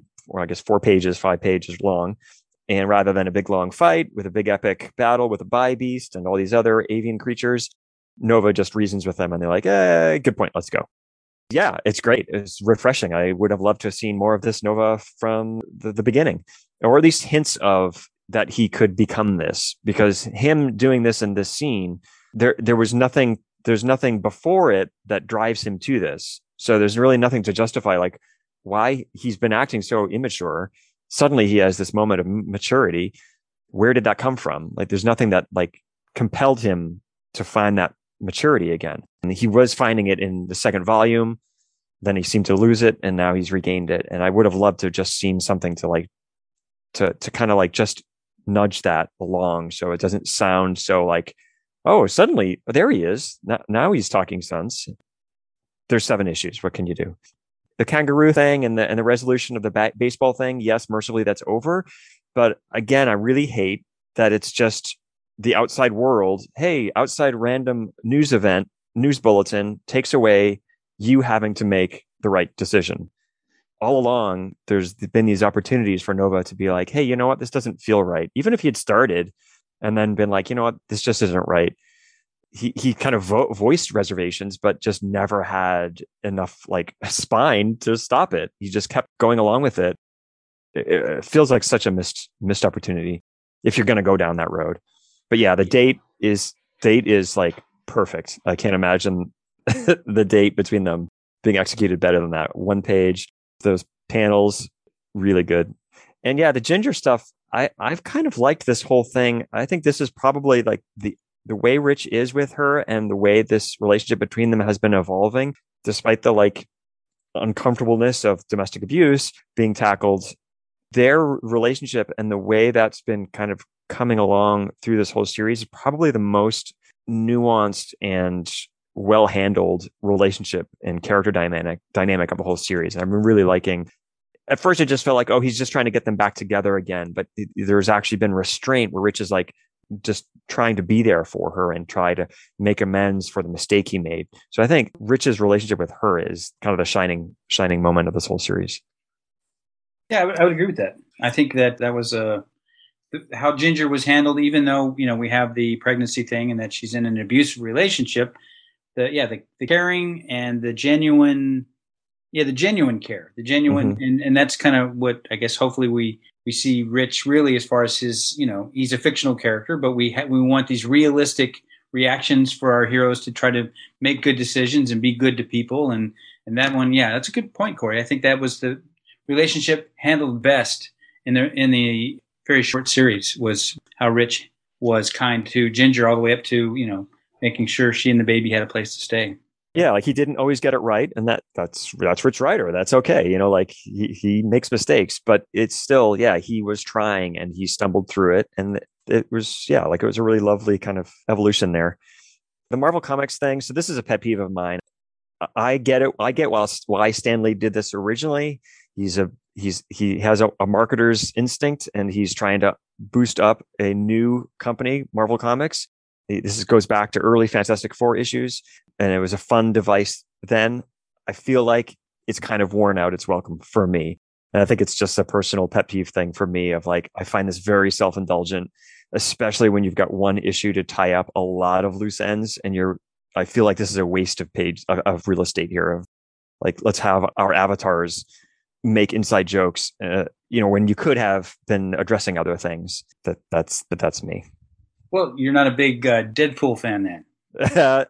4 pages, 5 pages long. And rather than a big long fight with a big epic battle with a Bi Beast and all these other avian creatures, Nova just reasons with them and they're like, good point, let's go. Yeah, it's great. It's refreshing. I would have loved to have seen more of this Nova from the beginning, or at least hints of that he could become this, because him doing this in this scene, there's nothing before it that drives him to this. So there's really nothing to justify why he's been acting so immature. Suddenly he has this moment of maturity. Where did that come from? There's nothing that compelled him to find that maturity again. And he was finding it in the second volume. Then he seemed to lose it, and now he's regained it. And I would have loved to have just seen something to to kind of like just nudge that along so it doesn't sound so like, oh, suddenly there he is. Now he's talking sense. There's 7 issues. What can you do? The kangaroo thing and the resolution of the baseball thing, yes, mercifully that's over. But again, I really hate that it's just the outside world. Hey, outside random news event, news bulletin takes away you having to make the right decision. All along, there's been these opportunities for Nova to be like, hey, you know what? This doesn't feel right. Even if he had started and then been like, you know what? This just isn't right. He kind of voiced reservations, but just never had enough like spine to stop it. He just kept going along with it. It feels like such a missed opportunity if you're going to go down that road. But yeah, the date is like perfect. I can't imagine the date between them being executed better than that. 1 page, those panels, really good. And yeah, the Ginger stuff, I've kind of liked this whole thing. I think this is probably like the way Rich is with her and the way this relationship between them has been evolving, despite the like uncomfortableness of domestic abuse being tackled, their relationship and the way that's been kind of coming along through this whole series is probably the most nuanced and well-handled relationship and character dynamic of the whole series. I'm really liking. At first, it just felt like, oh, he's just trying to get them back together again. But there's actually been restraint where Rich is like just trying to be there for her and try to make amends for the mistake he made. So I think Rich's relationship with her is kind of the shining moment of this whole series. Yeah, I would agree with that. I think that was how Ginger was handled, even though, you know, we have the pregnancy thing and that she's in an abusive relationship. The caring and the genuine care, and that's kind of what I guess hopefully we see Rich really, as far as his, you know, he's a fictional character, but we want these realistic reactions for our heroes to try to make good decisions and be good to people. And that one, yeah, that's a good point, Corey. I think that was the relationship handled best in the very short series, was how Rich was kind to Ginger all the way up to, you know, making sure she and the baby had a place to stay. Yeah, like he didn't always get it right, and that's Rich Rider. That's okay, you know, like he makes mistakes, but it's still, yeah, he was trying and he stumbled through it, and it was, yeah, like it was a really lovely kind of evolution there. The Marvel Comics thing. So this is a pet peeve of mine. I get it. I get why Stan Lee did this originally. He has a marketer's instinct, and he's trying to boost up a new company, Marvel Comics. This goes back to early Fantastic Four issues, and it was a fun device then. I feel like it's kind of worn out its welcome for me. And I think it's just a personal pet peeve thing for me of like, I find this very self-indulgent, especially when you've got one issue to tie up a lot of loose ends. And I feel like this is a waste of real estate here. Of like, let's have our avatars make inside jokes, you know, when you could have been addressing other things. That's me. Well, you're not a big Deadpool fan then. Yeah,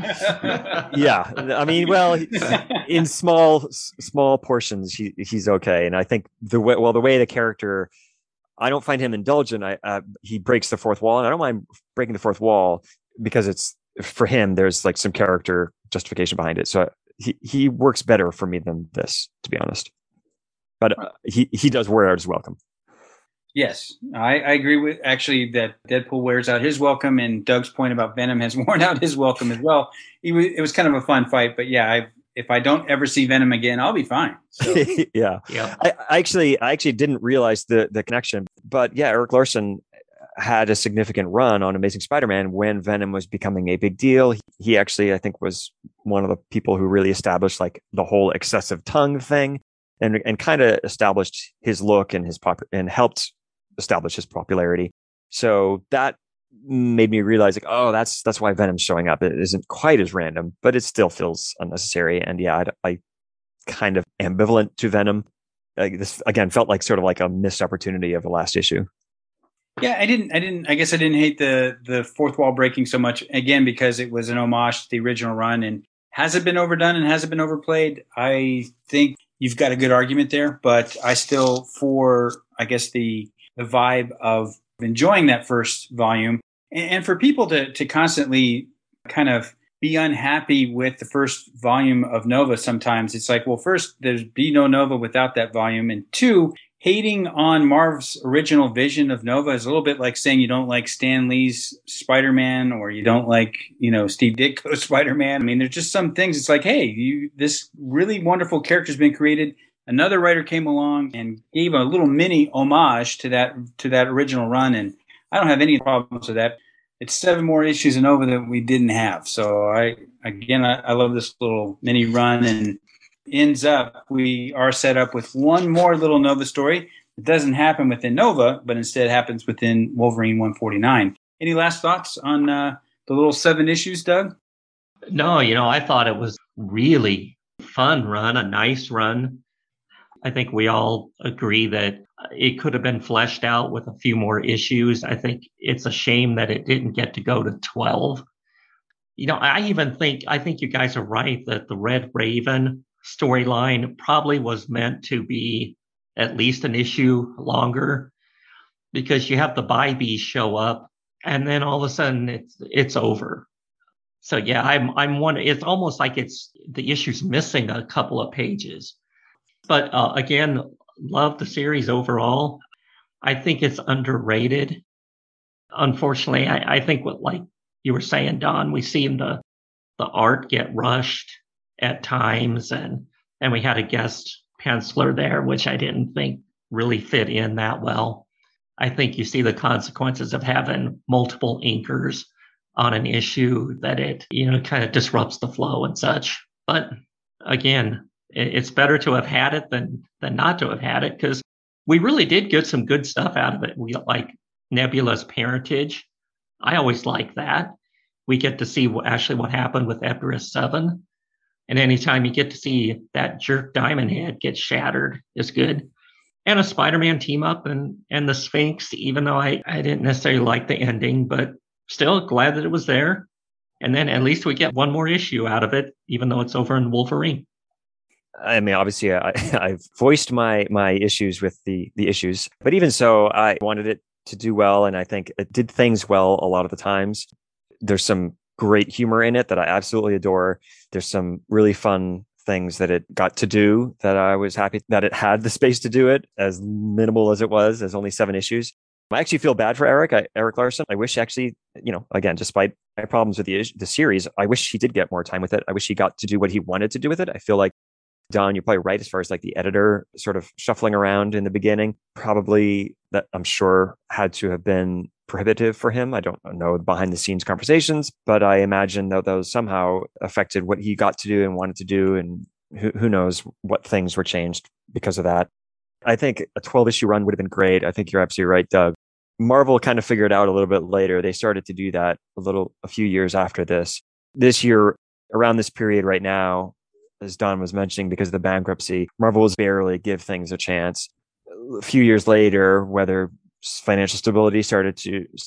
I mean, well, in small portions, he's okay, and I think the way the character, I don't find him indulgent. He breaks the fourth wall, and I don't mind breaking the fourth wall because it's, for him, there's like some character justification behind it. So he works better for me than this, to be honest. But he does wear out his welcome. Yes, I agree with actually that Deadpool wears out his welcome, and Doug's point about Venom has worn out his welcome as well. It was kind of a fun fight, but yeah, if I don't ever see Venom again, I'll be fine. So. Yeah. I actually didn't realize the connection, but yeah, Eric Larson had a significant run on Amazing Spider-Man when Venom was becoming a big deal. He actually, I think, was one of the people who really established like the whole excessive tongue thing, and kind of established his look and and helped establish his popularity. So that made me realize, like, oh, that's why Venom's showing up. It isn't quite as random, but it still feels unnecessary. And yeah, I kind of ambivalent to Venom. This again felt like sort of like a missed opportunity of the last issue. Yeah, I guess I didn't hate the fourth wall breaking so much, again, because it was an homage to the original run. And has it been overdone and has it been overplayed? I think you've got a good argument there, but I still, for, I guess, the vibe of enjoying that first volume, and for people to constantly kind of be unhappy with the first volume of Nova. Sometimes it's like, well, first, there's be no Nova without that volume, and two, hating on Marv's original vision of Nova is a little bit like saying you don't like Stan Lee's Spider-Man or you don't like, Steve Ditko's Spider-Man. I mean, there's just some things. It's like, hey, this really wonderful character has been created. Another writer came along and gave a little mini homage to that original run, and I don't have any problems with that. It's 7 more issues in Nova that we didn't have. So I love this little mini run, and ends up we are set up with one more little Nova story. It doesn't happen within Nova, but instead happens within Wolverine 149. Any last thoughts on the little 7 issues, Doug? No, I thought it was really fun run, a nice run. I think we all agree that it could have been fleshed out with a few more issues. I think it's a shame that it didn't get to go to 12. I think you guys are right that the Red Raven storyline probably was meant to be at least an issue longer, because you have the Bybees show up and then all of a sudden it's over. So yeah, I'm wondering, it's almost like the issue's missing a couple of pages. But again, love the series overall. I think it's underrated. Unfortunately, I think what, like you were saying, Don, we seen the art get rushed at times, and we had a guest penciler there, which I didn't think really fit in that well. I think you see the consequences of having multiple inkers on an issue, that it kind of disrupts the flow and such. But again, it's better to have had it than not to have had it, because we really did get some good stuff out of it. We like Nebula's parentage. I always like that. We get to see what happened with Epuris 7. And anytime you get to see that jerk Diamond Head get shattered is good. And a Spider-Man team up and the Sphinx, even though I didn't necessarily like the ending, but still glad that it was there. And then at least we get one more issue out of it, even though it's over in Wolverine. I mean, obviously, I've voiced my issues with the issues, but even so, I wanted it to do well, and I think it did things well a lot of the times. There's some great humor in it that I absolutely adore. There's some really fun things that it got to do that I was happy that it had the space to do it, as minimal as it was, as only 7 issues. I actually feel bad for Erik Larsen. I wish actually, again, despite my problems with the series, I wish he did get more time with it. I wish he got to do what he wanted to do with it. I feel like, Don, you're probably right as far as like the editor sort of shuffling around in the beginning. Probably that, I'm sure, had to have been prohibitive for him. I don't know behind the scenes conversations, but I imagine that those somehow affected what he got to do and wanted to do. And who knows what things were changed because of that. I think a 12-issue run would have been great. I think you're absolutely right, Doug. Marvel kind of figured out a little bit later. They started to do that a few years after this. This year, around this period right now, as Don was mentioning, because of the bankruptcy, Marvel was barely give things a chance. A few years later, whether financial stability started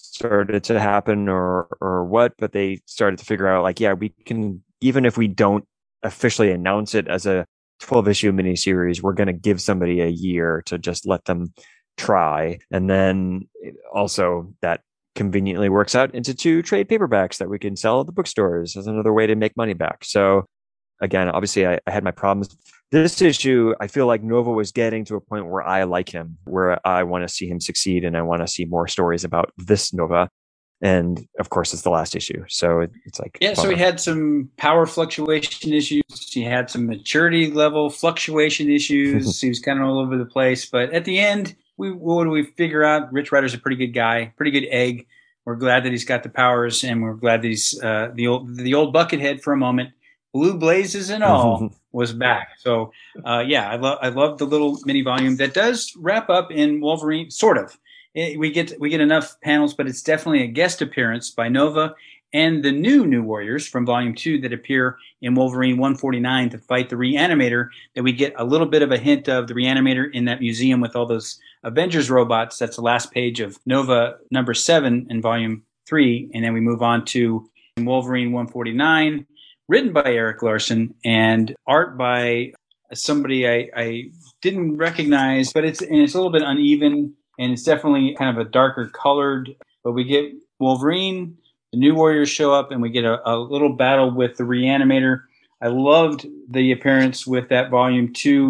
to happen or what, but they started to figure out, like, yeah, we can, even if we don't officially announce it as a 12-issue miniseries, we're going to give somebody a year to just let them try. And then also that conveniently works out into 2 trade paperbacks that we can sell at the bookstores as another way to make money back. So again, obviously I had my problems. This issue, I feel like Nova was getting to a point where I like him, where I want to see him succeed, and I want to see more stories about this Nova. And of course, it's the last issue. So it's like, yeah, so he had some power fluctuation issues. He had some maturity level fluctuation issues. He was kind of all over the place. But at the end, what do we figure out? Rich Rider's a pretty good guy, pretty good egg. We're glad that he's got the powers, and we're glad that he's the old Buckethead for a moment. Blue Blazes and all was back. So I love the little mini volume that does wrap up in Wolverine, sort of. We get enough panels, but it's definitely a guest appearance by Nova and the new Warriors from Volume 2 that appear in Wolverine 149 to fight the Reanimator, that we get a little bit of a hint of the Reanimator in that museum with all those Avengers robots. That's the last page of Nova number 7 in Volume 3. And then we move on to Wolverine 149, written by Erik Larsen and art by somebody I didn't recognize, but it's a little bit uneven. And it's definitely kind of a darker colored, but we get Wolverine, the new Warriors show up, and we get a little battle with the Reanimator. I loved the appearance with that Volume 2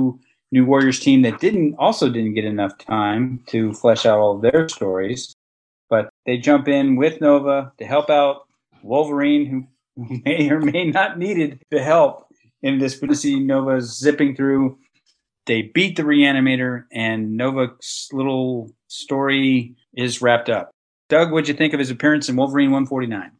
New Warriors team that didn't get enough time to flesh out all of their stories. But they jump in with Nova to help out Wolverine, who may or may not needed the help in this. We see Nova zipping through. They beat the Reanimator, and Nova's little story is wrapped up. Doug, what'd you think of his appearance in Wolverine 149?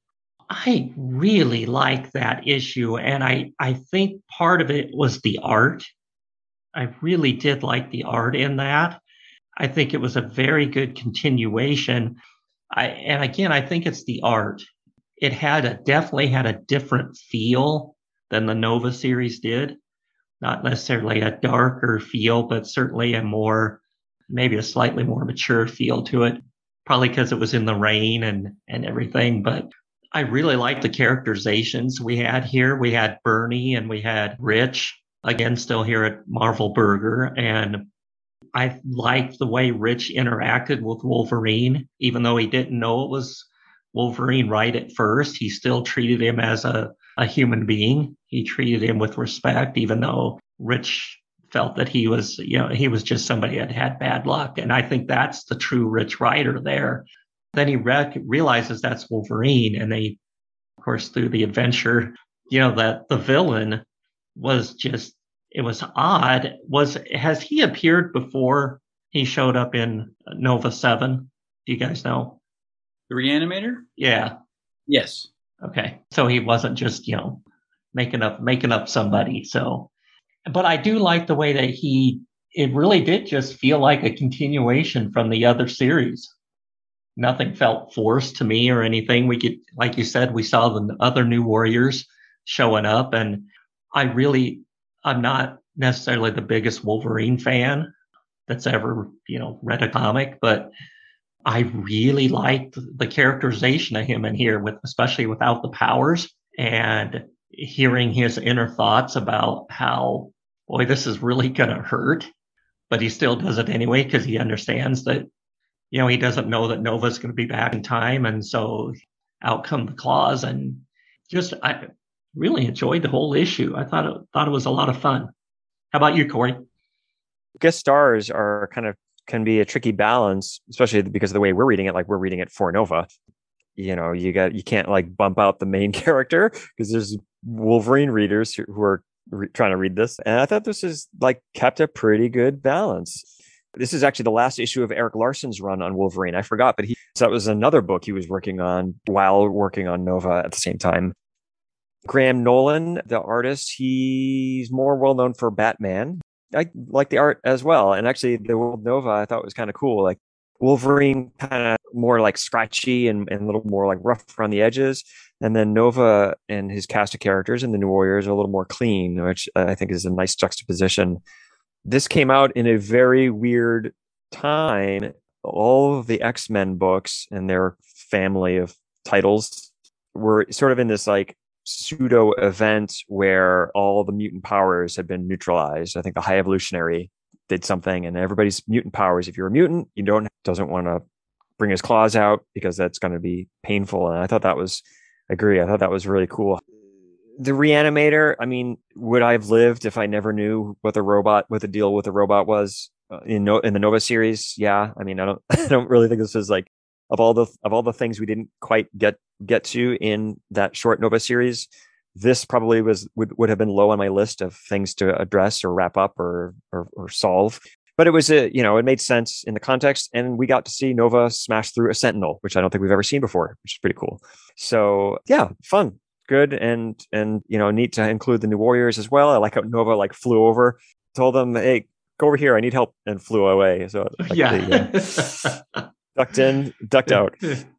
I really like that issue, and I think part of it was the art. I really did like the art in that. I think it was a very good continuation. And again, I think it's the art. It definitely had a different feel than the Nova series did. Not necessarily a darker feel, but certainly maybe a slightly more mature feel to it. Probably because it was in the rain and everything. But I really liked the characterizations we had here. We had Bernie and we had Rich, again, still here at Marvel Burger. And I liked the way Rich interacted with Wolverine, even though he didn't know it was Wolverine right at first. He still treated him as a human being. He treated him with respect, even though Rich felt that he was just somebody that had bad luck. And I think that's the true Rich Rider there. Then he realizes that's Wolverine. And they, of course, through the adventure, that the villain was just, it was odd. Has he appeared before he showed up in Nova 7? Do you guys know? The Reanimator? Yeah. Yes. Okay. So he wasn't just, making up somebody. So, but I do like the way that it really did just feel like a continuation from the other series. Nothing felt forced to me or anything. Like you said, we saw the other New Warriors showing up, and I'm not necessarily the biggest Wolverine fan that's ever, read a comic, but I really liked the characterization of him in here, especially without the powers, and hearing his inner thoughts about how, boy, this is really going to hurt, but he still does it anyway because he understands that, he doesn't know that Nova's going to be back in time, and so out come the claws, and I really enjoyed the whole issue. I thought it was a lot of fun. How about you, Corey? Guest stars can be a tricky balance, especially because of the way we're reading it. Like we're reading it for Nova. You can't like bump out the main character because there's Wolverine readers who are trying to read this. And I thought this is kept a pretty good balance. This is actually the last issue of Eric Larson's run on Wolverine. I forgot, but that was another book he was working on while working on Nova at the same time. Graham Nolan, the artist, he's more well known for Batman. I like the art as well. And actually the World Nova I thought was kind of cool. Like Wolverine kind of more like scratchy and a little more like rough around the edges. And then Nova and his cast of characters and the New Warriors are a little more clean, which I think is a nice juxtaposition. This came out in a very weird time. All of the X-Men books and their family of titles were sort of in this pseudo event where all the mutant powers had been neutralized. I think the High Evolutionary did something, and everybody's mutant powers. If you're a mutant, doesn't want to bring his claws out because that's going to be painful. And I thought that was really cool. The Reanimator, I mean, would I have lived if I never knew what the deal with the robot was in the Nova series? Yeah. I mean, I don't really think this is of all the things we didn't quite get to in that short Nova series, this probably would have been low on my list of things to address or wrap up or solve. But it was it made sense in the context, and we got to see Nova smash through a Sentinel, which I don't think we've ever seen before, which is pretty cool. So yeah, fun, good, and neat to include the New Warriors as well. I like how Nova flew over, told them, "Hey, go over here, I need help," and flew away. So yeah. Ducked in, ducked out.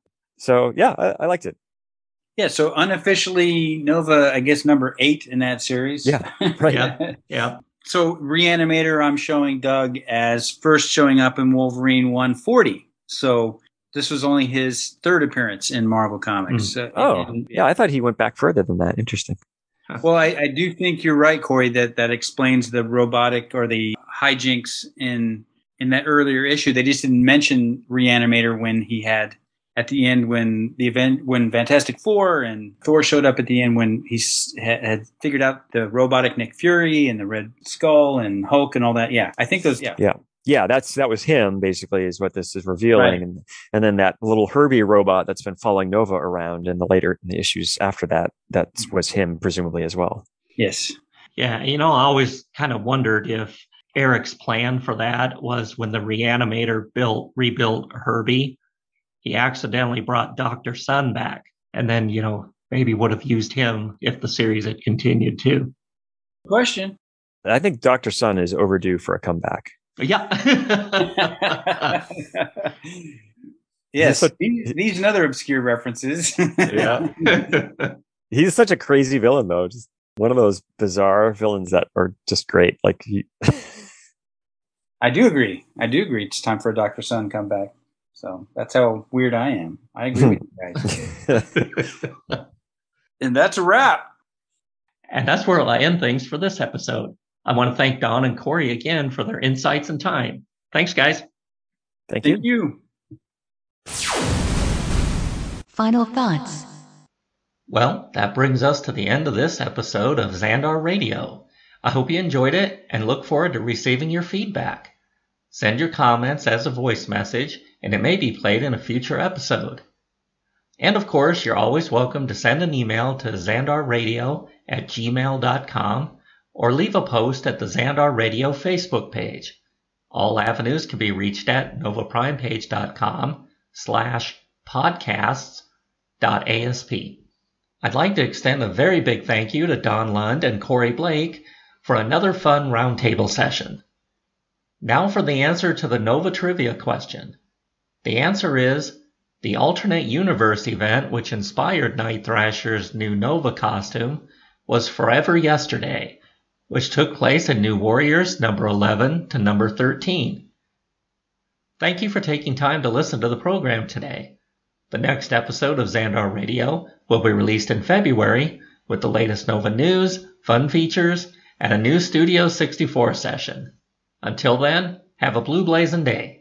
So yeah, I liked it. Yeah, so unofficially Nova, I guess number 8 in that series. Yeah, right. Yeah. So Reanimator, I'm showing Doug as first showing up in Wolverine 140. So this was only his third appearance in Marvel Comics. Yeah, I thought he went back further than that. Interesting. Well, I do think you're right, Corey, that explains the robotic or the hijinks in that earlier issue. They just didn't mention Reanimator when he had at the end when Fantastic Four and Thor showed up at the end when he had figured out the robotic Nick Fury and the Red Skull and Hulk and all that. Yeah, I think those. Yeah, that was him basically, is what this is revealing, Right. and then that little Herbie robot that's been following Nova around in the issues after that was him presumably as well. Yes. Yeah, I always kind of wondered if Eric's plan for that was when the Reanimator rebuilt Herbie, he accidentally brought Dr. Sun back, and then maybe would have used him if the series had continued too. Question. I think Dr. Sun is overdue for a comeback. Yeah. Yes, these and other obscure references. Yeah. He's such a crazy villain, though. Just one of those bizarre villains that are just great. Like I do agree. It's time for a Dr. Sun comeback. So that's how weird I am. I agree with you guys. And that's a wrap. And that's where I'll end things for this episode. I want to thank Don and Corey again for their insights and time. Thanks, guys. Thank Thank you. Final thoughts. Well, that brings us to the end of this episode of Xandar Radio. I hope you enjoyed it and look forward to receiving your feedback. Send your comments as a voice message, and it may be played in a future episode. And of course, you're always welcome to send an email to xandarradio@gmail.com or leave a post at the Xandar Radio Facebook page. All avenues can be reached at novaprimepage.com/podcasts.asp. I'd like to extend a very big thank you to Don Lund and Corey Blake for another fun roundtable session. Now for the answer to the Nova trivia question. The answer is the alternate universe event which inspired Night Thrasher's new Nova costume was Forever Yesterday, which took place in New Warriors number 11 to number 13. Thank you for taking time to listen to the program today. The next episode of Xandar Radio will be released in February with the latest Nova news, fun features, and a new Studio 64 session. Until then, have a blue blazing day.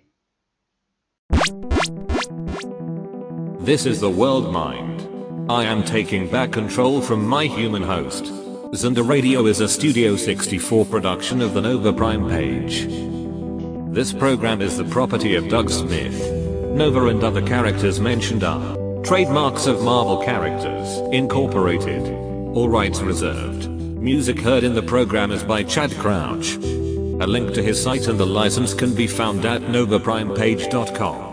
This is the World Mind. I am taking back control from my human host. Xandar Radio is a Studio 64 production of the Nova Prime page. This program is the property of Doug Smith. Nova and other characters mentioned are trademarks of Marvel Characters, Incorporated. All rights reserved. Music heard in the program is by Chad Crouch. A link to his site and the license can be found at novaprimepage.com.